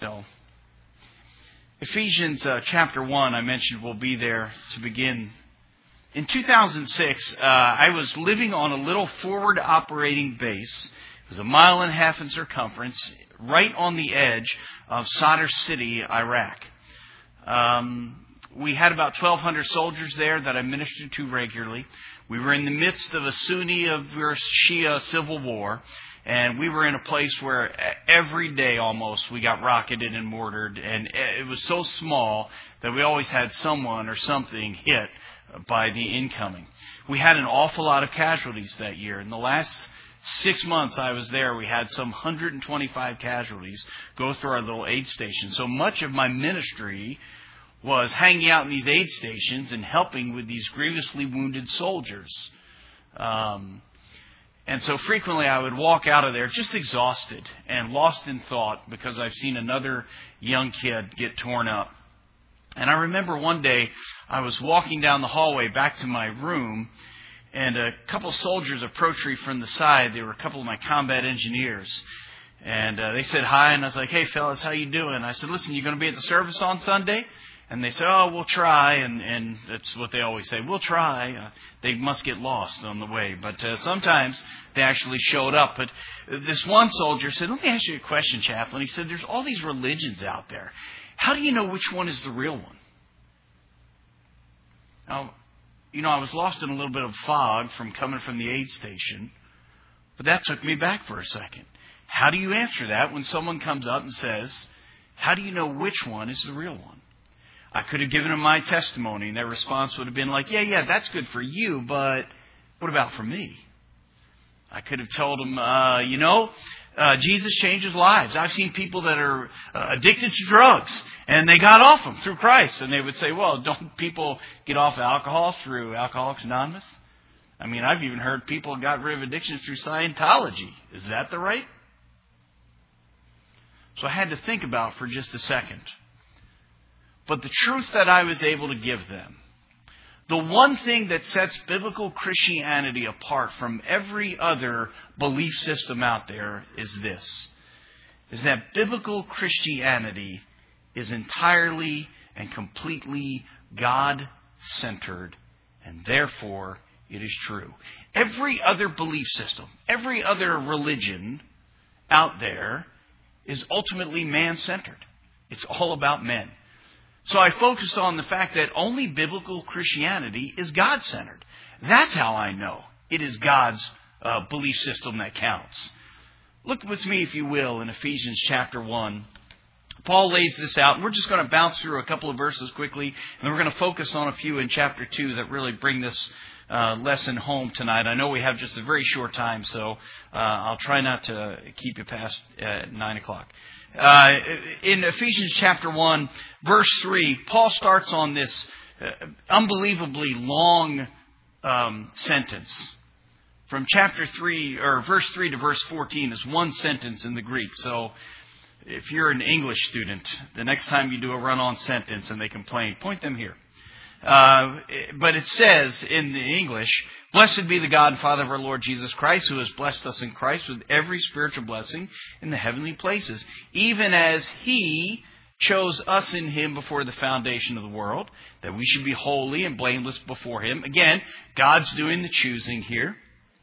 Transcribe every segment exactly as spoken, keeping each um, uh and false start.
No. Ephesians uh, chapter one, I mentioned, will be there to begin. In two thousand six, uh, I was living on a little forward operating base. It was a mile and a half in circumference, right on the edge of Sadr City, Iraq. Um, we had about twelve hundred soldiers there that I ministered to regularly. We were in the midst of a Sunni versus Shia civil war, and we were in a place where every day almost we got rocketed and mortared, and it was so small that we always had someone or something hit by the incoming. We had an awful lot of casualties that year. In the last six months I was there, we had some one hundred twenty-five casualties go through our little aid station. So much of my ministry was hanging out in these aid stations and helping with these grievously wounded soldiers. Um, and so frequently I would walk out of there just exhausted and lost in thought because I've seen another young kid get torn up. And I remember one day I was walking down the hallway back to my room, and a couple soldiers approached me from the side. They were a couple of my combat engineers. And uh, they said hi, and I was like, "Hey, fellas, how you doing?" I said, "Listen, you going to be at the service on Sunday?" And they said, "Oh, we'll try." And, and that's what they always say, "We'll try." Uh, they must get lost on the way. But uh, sometimes they actually showed up. But this one soldier said, "Let me ask you a question, Chaplain." He said, "There's all these religions out there. How do you know which one is the real one?" Now, you know, I was lost in a little bit of fog from coming from the aid station. But that took me back for a second. How do you answer that when someone comes up and says, "How do you know which one is the real one?" I could have given them my testimony, and their response would have been like, yeah, yeah, that's good for you, but what about for me? I could have told them, uh, you know, uh, Jesus changes lives. I've seen people that are uh, addicted to drugs, and they got off them through Christ. And they would say, well, don't people get off alcohol through Alcoholics Anonymous? I mean, I've even heard people got rid of addiction through Scientology. Is that the right? So I had to think about it for just a second. But the truth that I was able to give them, the one thing that sets biblical Christianity apart from every other belief system out there is this, is that biblical Christianity is entirely and completely God-centered, and therefore it is true. Every other belief system, every other religion out there is ultimately man-centered. It's all about men. So I focused on the fact that only biblical Christianity is God-centered. That's how I know it is God's uh, belief system that counts. Look with me, if you will, in Ephesians chapter one. Paul lays this out, and we're just going to bounce through a couple of verses quickly, and then we're going to focus on a few in chapter two that really bring this uh, lesson home tonight. I know we have just a very short time, so uh, I'll try not to keep you past uh, nine o'clock. Uh, in Ephesians chapter one, verse three, Paul starts on this uh, unbelievably long um, sentence. From chapter three, or verse three to verse fourteen is one sentence in the Greek. So if you're an English student, the next time you do a run-on sentence and they complain, point them here. Uh, but it says in the English, "Blessed be the God and Father of our Lord Jesus Christ, who has blessed us in Christ with every spiritual blessing in the heavenly places, even as He chose us in Him before the foundation of the world, that we should be holy and blameless before Him." Again, God's doing the choosing here.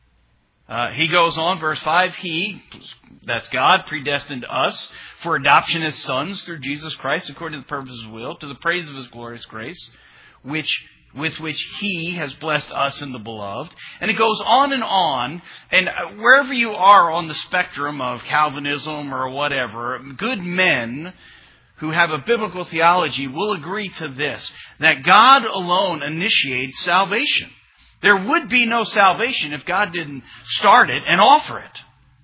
Uh, he goes on, verse five, He, that's God, predestined us for adoption as sons through Jesus Christ, according to the purpose of His will, to the praise of His glorious grace, which with which He has blessed us in the beloved. And it goes on and on. And wherever you are on the spectrum of Calvinism or whatever, good men who have a biblical theology will agree to this, that God alone initiates salvation. There would be no salvation if God didn't start it and offer it.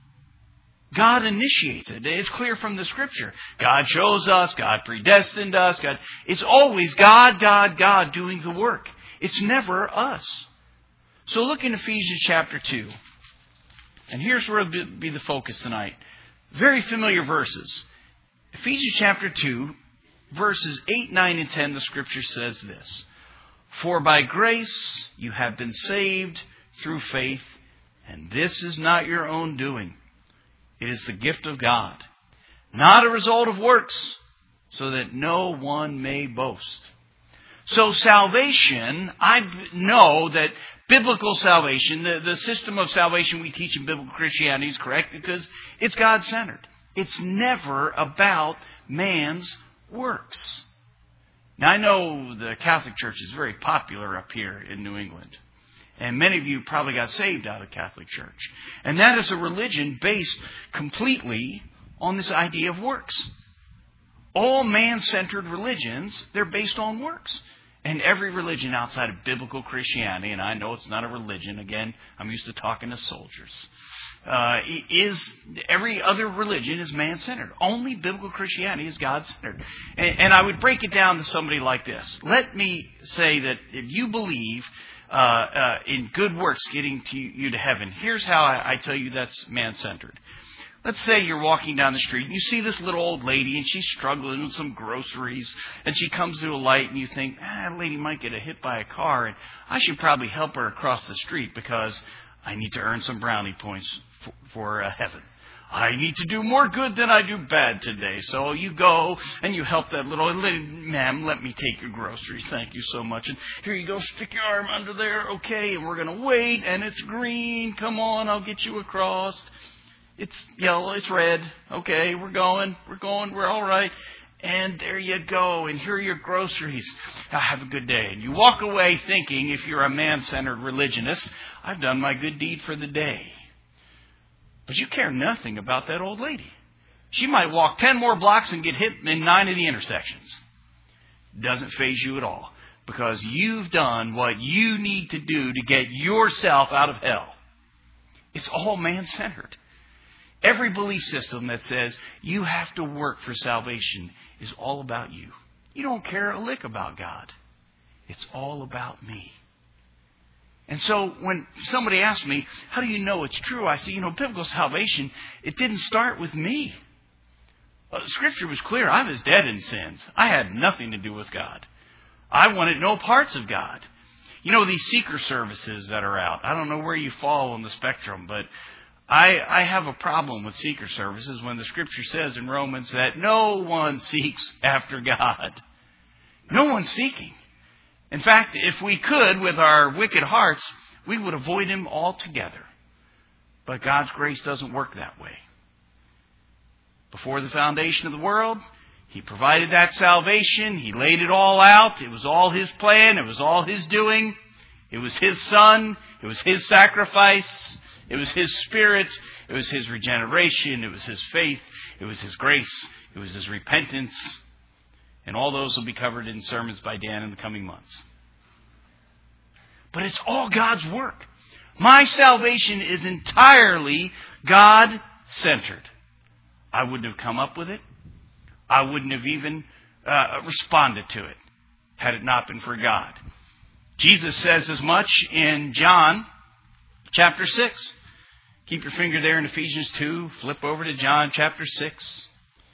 God initiates it. It's clear from the Scripture. God chose us. God predestined us. God. It's always God, God, God doing the work. It's never us. So look in Ephesians chapter two. And here's where it'll be the focus tonight. Very familiar verses. Ephesians chapter two, verses eight, nine, and ten, the Scripture says this. "For by grace you have been saved through faith, and this is not your own doing. It is the gift of God, not a result of works, so that no one may boast. So salvation, I know that biblical salvation, the, the system of salvation we teach in biblical Christianity is correct because it's God-centered. It's never about man's works. Now, I know the Catholic Church is very popular up here in New England. And many of you probably got saved out of Catholic Church. And that is a religion based completely on this idea of works. All man-centered religions, they're based on works. And every religion outside of biblical Christianity, and I know it's not a religion, again, I'm used to talking to soldiers, uh, is every other religion is man-centered. Only biblical Christianity is God-centered. And, and I would break it down to somebody like this. Let me say that if you believe uh, uh, in good works getting to you to heaven, here's how I, I tell you that's man-centered. Let's say you're walking down the street and you see this little old lady and she's struggling with some groceries and she comes to a light and you think, ah, that lady might get a hit by a car and I should probably help her across the street because I need to earn some brownie points for, for uh, heaven. I need to do more good than I do bad today. So you go and you help that little lady. Ma'am, let me take your groceries. Thank you so much. And here you go. Stick your arm under there. Okay. And we're going to wait. And it's green. Come on. I'll get you across. It's yellow. It's red. Okay. We're going. We're going. We're all right. And there you go. And here are your groceries. Now have a good day. And you walk away thinking, if you're a man-centered religionist, I've done my good deed for the day. But you care nothing about that old lady. She might walk ten more blocks and get hit in nine of the intersections. Doesn't faze you at all. Because you've done what you need to do to get yourself out of hell. It's all man-centered. Every belief system that says you have to work for salvation is all about you. You don't care a lick about God. It's all about me. And so when somebody asks me, how do you know it's true? I say, you know, biblical salvation, it didn't start with me. Well, the Scripture was clear. I was dead in sins. I had nothing to do with God. I wanted no parts of God. You know, these seeker services that are out, I don't know where you fall on the spectrum, but I, I have a problem with seeker services when the Scripture says in Romans that no one seeks after God. No one's seeking. In fact, if we could, with our wicked hearts, we would avoid Him altogether. But God's grace doesn't work that way. Before the foundation of the world, He provided that salvation. He laid it all out. It was all His plan. It was all His doing. It was His Son. It was His sacrifice. It was His Spirit. It was His regeneration. It was His faith. It was His grace. It was His repentance. And all those will be covered in sermons by Dan in the coming months. But it's all God's work. My salvation is entirely God-centered. I wouldn't have come up with it. I wouldn't have even uh, responded to it had it not been for God. Jesus says as much in John chapter six. Keep your finger there in Ephesians two. Flip over to John chapter six.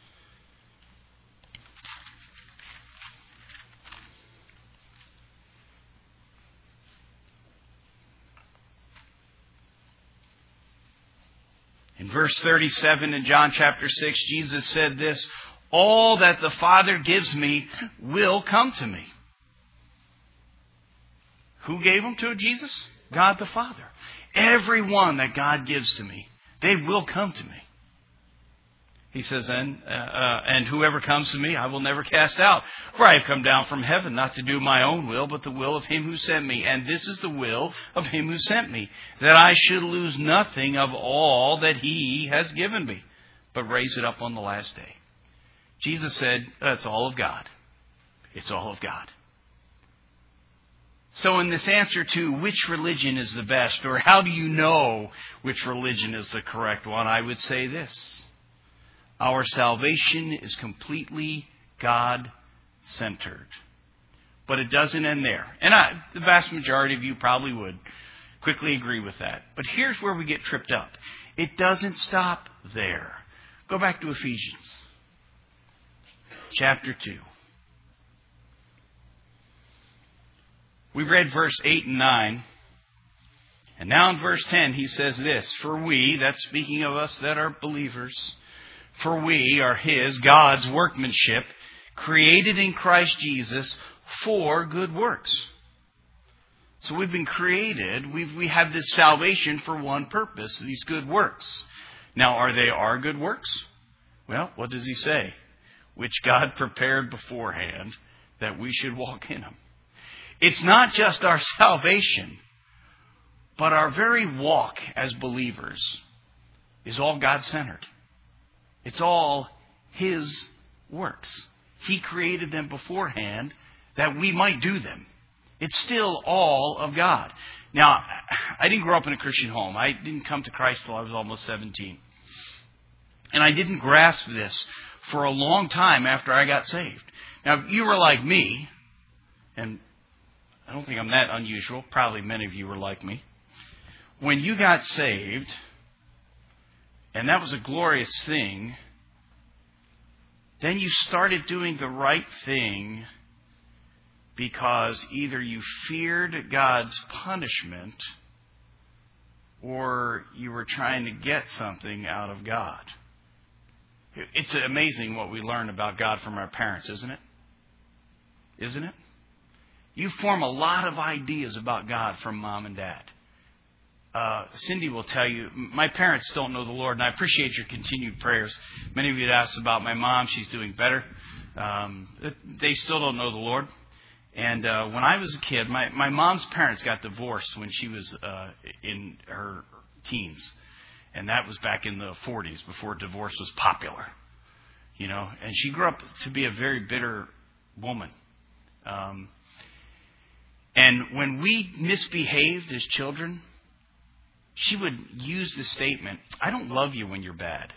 In verse thirty-seven in John chapter six, Jesus said this, all that the Father gives me will come to me. Who gave them to Jesus? God the Father. Every one that God gives to me, they will come to me. He says, and, uh, uh, and whoever comes to me, I will never cast out. For I have come down from heaven, not to do my own will, but the will of Him who sent me. And this is the will of Him who sent me, that I should lose nothing of all that He has given me, but raise it up on the last day. Jesus said, it's all of God. It's all of God. So in this answer to which religion is the best, or how do you know which religion is the correct one, I would say this. Our salvation is completely God-centered. But it doesn't end there. And I, the vast majority of you probably would quickly agree with that. But here's where we get tripped up. It doesn't stop there. Go back to Ephesians chapter two. We read verse eight and nine. And now in verse ten he says this, for we, that's speaking of us that are believers, For we are His, God's workmanship, created in Christ Jesus for good works. So we've been created, we've, we have this salvation for one purpose, these good works. Now, are they our good works? Well, what does He say? Which God prepared beforehand that we should walk in them. It's not just our salvation, but our very walk as believers is all God-centered. It's all His works. He created them beforehand that we might do them. It's still all of God. Now, I didn't grow up in a Christian home. I didn't come to Christ till I was almost seventeen. And I didn't grasp this for a long time after I got saved. Now, if you were like me, and I don't think I'm that unusual. Probably many of you were like me. When you got saved, and that was a glorious thing, then you started doing the right thing because either you feared God's punishment or you were trying to get something out of God. It's amazing what we learn about God from our parents, isn't it? Isn't it? You form a lot of ideas about God from mom and dad. Uh, Cindy will tell you, my parents don't know the Lord, and I appreciate your continued prayers. Many of you asked about my mom. She's doing better. Um, they still don't know the Lord. And uh, when I was a kid, my, my mom's parents got divorced when she was uh, in her teens. And that was back in the forties, before divorce was popular. You know, and she grew up to be a very bitter woman. Um, and when we misbehaved as children, she would use the statement, I don't love you when you're bad.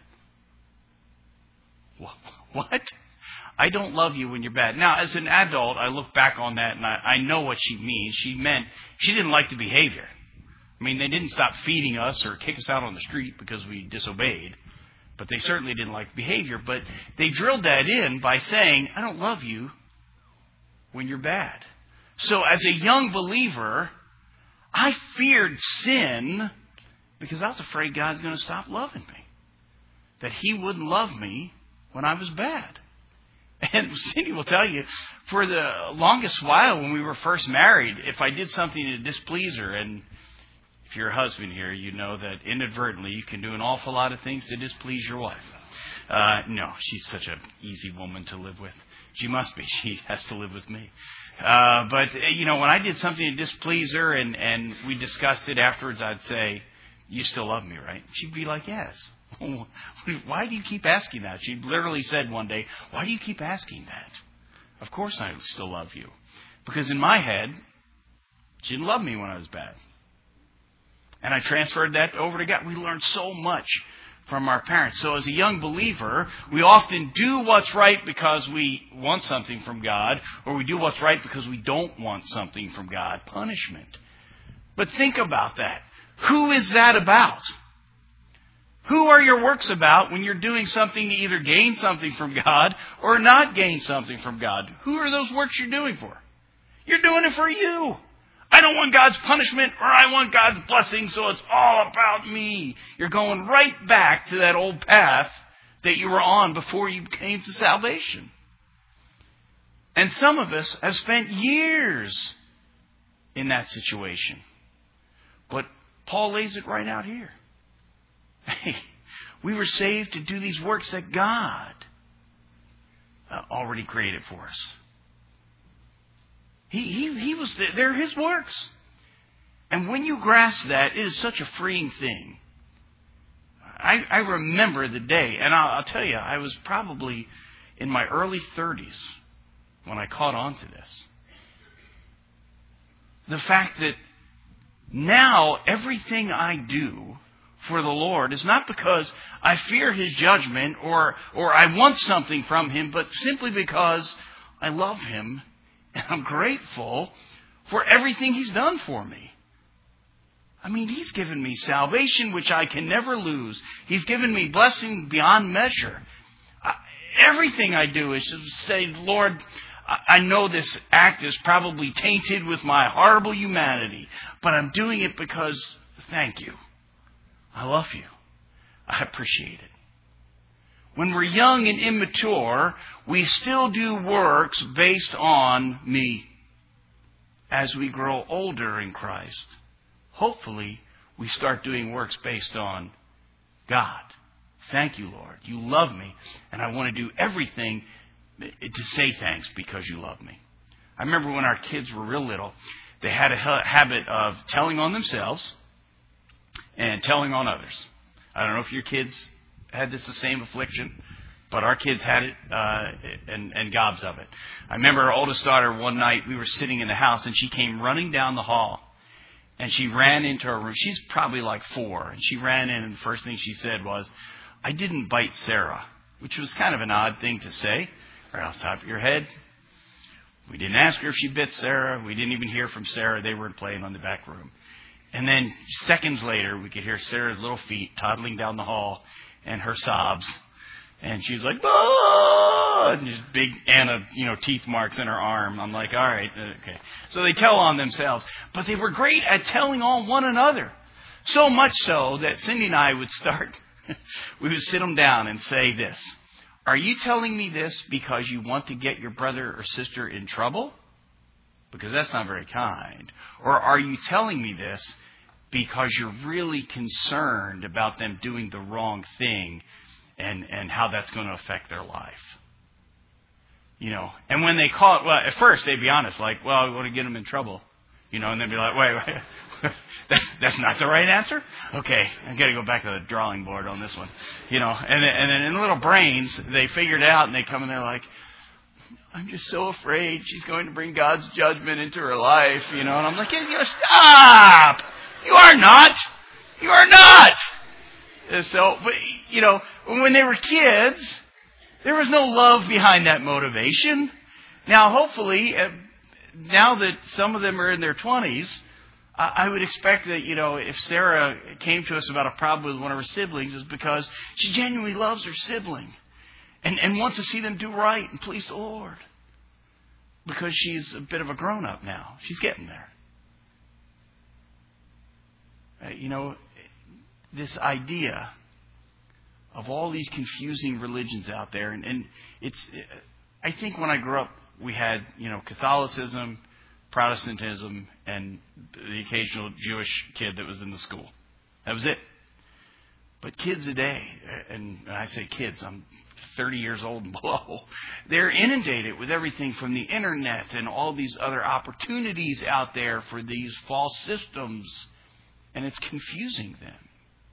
What? I don't love you when you're bad. Now, as an adult, I look back on that and I, I know what she means. She meant she didn't like the behavior. I mean, they didn't stop feeding us or kick us out on the street because we disobeyed. But they certainly didn't like behavior. But they drilled that in by saying, I don't love you when you're bad. So as a young believer, I feared sin because I was afraid God's going to stop loving me. That He wouldn't love me when I was bad. And Cindy will tell you, for the longest while when we were first married, if I did something to displease her, and if you're a husband here, you know that inadvertently you can do an awful lot of things to displease your wife. Uh, no, she's such an easy woman to live with. She must be. She has to live with me. Uh, but, you know, when I did something to displease her and, and we discussed it afterwards, I'd say, you still love me, right? She'd be like, yes. Why do you keep asking that? She literally said one day, why do you keep asking that? Of course I still love you. Because in my head, she didn't love me when I was bad. And I transferred that over to God. We learned so much from our parents. So as a young believer, we often do what's right because we want something from God, or we do what's right because we don't want something from God. Punishment. But think about that. Who is that about? Who are your works about when you're doing something to either gain something from God or not gain something from God? Who are those works you're doing for? You're doing it for you. I don't want God's punishment or I want God's blessing, so it's all about me. You're going right back to that old path that you were on before you came to salvation. And some of us have spent years in that situation. But Paul lays it right out here. Hey, we were saved to do these works that God uh, already created for us. He, he, he was, they're His works. And when you grasp that, it is such a freeing thing. I, I remember the day, and I'll, I'll tell you, I was probably in my early thirties when I caught on to this. The fact that now everything I do for the Lord is not because I fear His judgment or or I want something from Him, but simply because I love Him and I'm grateful for everything He's done for me. I mean, He's given me salvation, which I can never lose. He's given me blessing beyond measure. I, everything I do is to say, Lord, I know this act is probably tainted with my horrible humanity, but I'm doing it because, thank you. I love you. I appreciate it. When we're young and immature, we still do works based on me. As we grow older in Christ, hopefully we start doing works based on God. Thank you, Lord. You love me, and I want to do everything to say thanks because you love me. I remember when our kids were real little, they had a ha- habit of telling on themselves and telling on others. I don't know if your kids had this the same affliction, but our kids had it, uh, and, and gobs of it. I remember our oldest daughter, one night, we were sitting in the house, and she came running down the hall, and she ran into her room. She's probably like four, and she ran in, and the first thing she said was, "I didn't bite Sarah," which was kind of an odd thing to say, right off the top of your head. We didn't ask her if she bit Sarah. We didn't even hear from Sarah. They were playing on the back room. And then seconds later, we could hear Sarah's little feet toddling down the hall, and her sobs. And she's like, "Ah!" And just big Anna, you know, teeth marks in her arm. I'm like, all right, okay. So they tell on themselves. But they were great at telling on one another. So much so that Cindy and I would start, we would sit them down and say this. Are you telling me this because you want to get your brother or sister in trouble? Because that's not very kind. Or are you telling me this because you're really concerned about them doing the wrong thing and, and how that's going to affect their life? You know, and when they call it, well, at first they'd be honest, like, well, we want to get them in trouble. You know, and they'd be like, wait, wait, that's that's not the right answer? Okay, I've got to go back to the drawing board on this one. You know, and, and then in little brains, they figure it out, and they come in there like, I'm just so afraid she's going to bring God's judgment into her life, you know. And I'm like, you know, stop! You are not! You are not! And so, but, you know, when they were kids, there was no love behind that motivation. Now, hopefully, uh, now that some of them are in their twenties, I, I would expect that, you know, if Sarah came to us about a problem with one of her siblings, it's because she genuinely loves her sibling. And, and wants to see them do right and please the Lord. Because she's a bit of a grown-up now. She's getting there. Uh, you know, this idea of all these confusing religions out there. And, and it's, I think when I grew up, we had, you know, Catholicism, Protestantism, and the occasional Jewish kid that was in the school. That was it. But kids today, and I say kids, I'm thirty years old and below, they're inundated with everything from the internet and all these other opportunities out there for these false systems, and it's confusing them.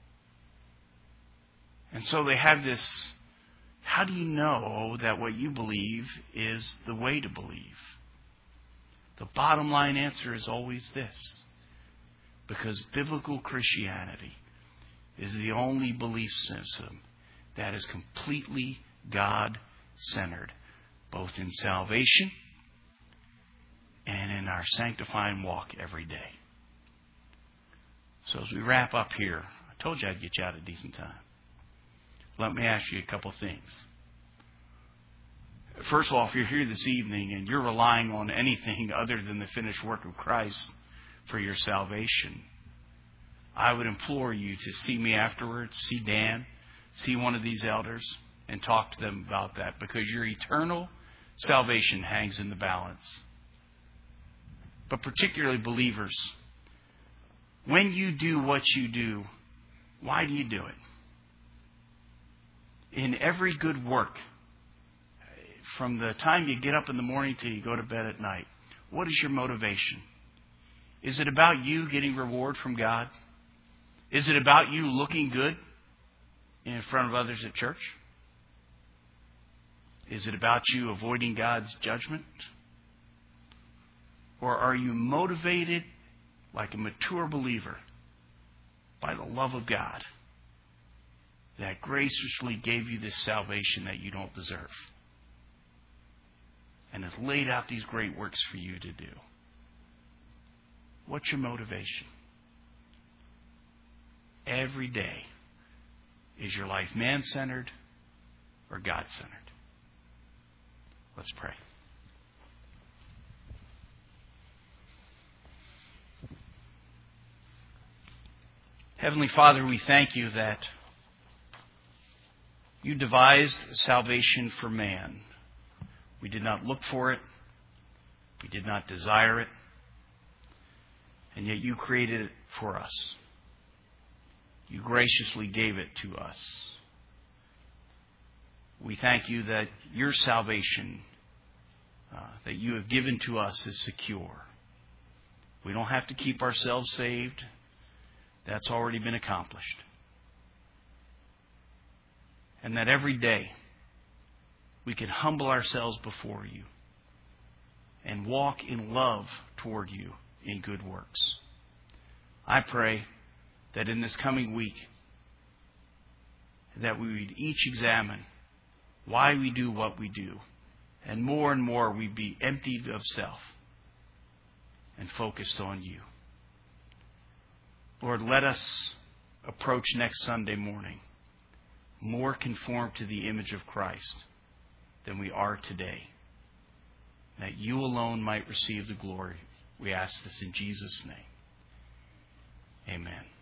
And so they have this, how do you know that what you believe is the way to believe? The bottom line answer is always this. Because biblical Christianity is the only belief system that is completely God-centered, both in salvation and in our sanctifying walk every day. So as we wrap up here, I told you I'd get you out a decent time. Let me ask you a couple things. First of all, if you're here this evening and you're relying on anything other than the finished work of Christ for your salvation, I would implore you to see me afterwards, see Dan, see one of these elders, and talk to them about that, because your eternal salvation hangs in the balance. But particularly believers, when you do what you do, why do you do it? In every good work, from the time you get up in the morning till you go to bed at night, what is your motivation? Is it about you getting reward from God? Is it about you looking good in front of others at church? Is it about you avoiding God's judgment? Or are you motivated like a mature believer by the love of God that graciously gave you this salvation that you don't deserve and has laid out these great works for you to do? What's your motivation? Every day, is your life man-centered or God-centered? Let's pray. Heavenly Father, we thank you that You devised salvation for man. We did not look for it. We did not desire it. And yet you created it for us. You graciously gave it to us. We thank you that your salvation uh, that you have given to us is secure. We don't have to keep ourselves saved. That's already been accomplished. And that every day we can humble ourselves before you and walk in love toward you in good works. I pray that in this coming week that we would each examine why we do what we do, and more and more we be emptied of self and focused on you. Lord, let us approach next Sunday morning more conformed to the image of Christ than we are today, that you alone might receive the glory. We ask this in Jesus' name. Amen.